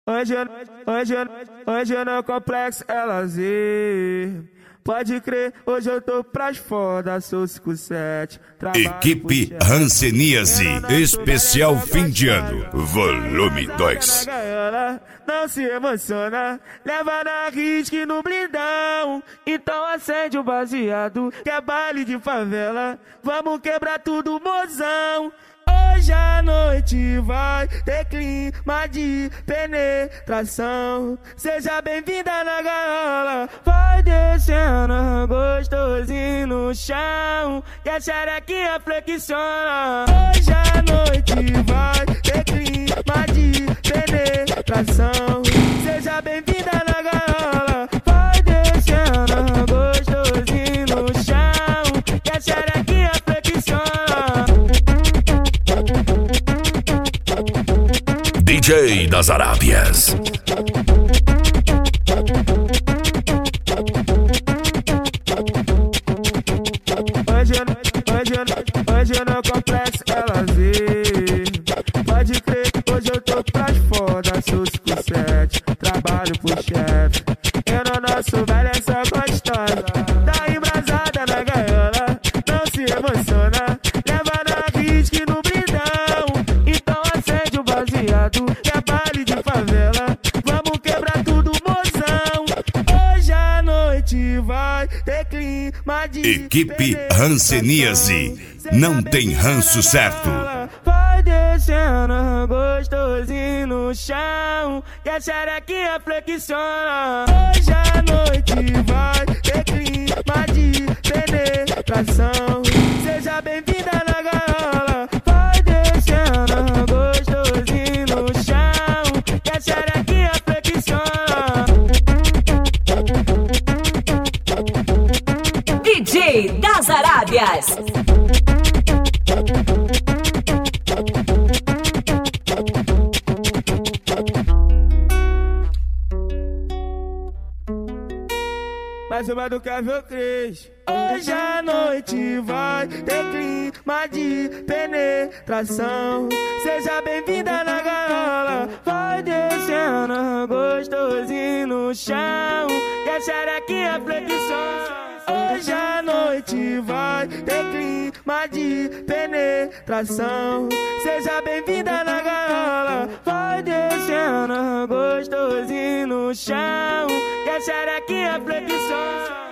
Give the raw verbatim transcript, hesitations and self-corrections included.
Hoje, hoje, hoje no complexo é lazer. Pode crer, hoje eu tô pras foda, sou cinco sete. Equipe Hanseníase, especial fim de ano, volume dois. Não se emociona, leva na risca no blindão. Então acende o baseado, que é baile de favela. Vamos quebrar tudo, mozão. Hoje a noite vai ter clima de penetração. Seja bem-vinda na gaiola. Vai descendo gostosinho no chão, que a xerequinha flexiona. Hoje a noite vai ter clima de penetração. Seja bem-vinda na gaiola. Vai descendo gostosinho no chão, que a xerequinha flexiona. D J das Arábias. Hoje, hoje, hoje no complexo é lazer. Pode crer, hoje eu tô pras foda, sou cinco sete, trabalho pro chefe. Eu no nosso baile é só gostosa, tá embrasada na gaiola. Não se emociona, leva na risca no blindão. Então acende o baseado, que é baile de favela. Vamos quebrar tudo, mozão. Hoje a noite vai ter clima de Equipe Hanseníase, não tem ranço certo. Vai descendo gostosinho no chão, que a xerequinha flexiona. Hoje a noite vai ter clima de penetração. Seja bem-vinda na gaiola. Vai descendo gostosinho no chão, que a xerequinha flexiona. D J das Arábias. Mais uma do Kevin Cris. Hoje a noite vai ter clima de penetração. Seja bem-vinda na gaiola. Vai descendo gostosinho no chão, que a xerequinha flexiona. Hoje a noite vai ter clima de penetração. Seja bem-vinda na gaiola. Vai descendo gostosinho no chão, que a xerequinha flexiona.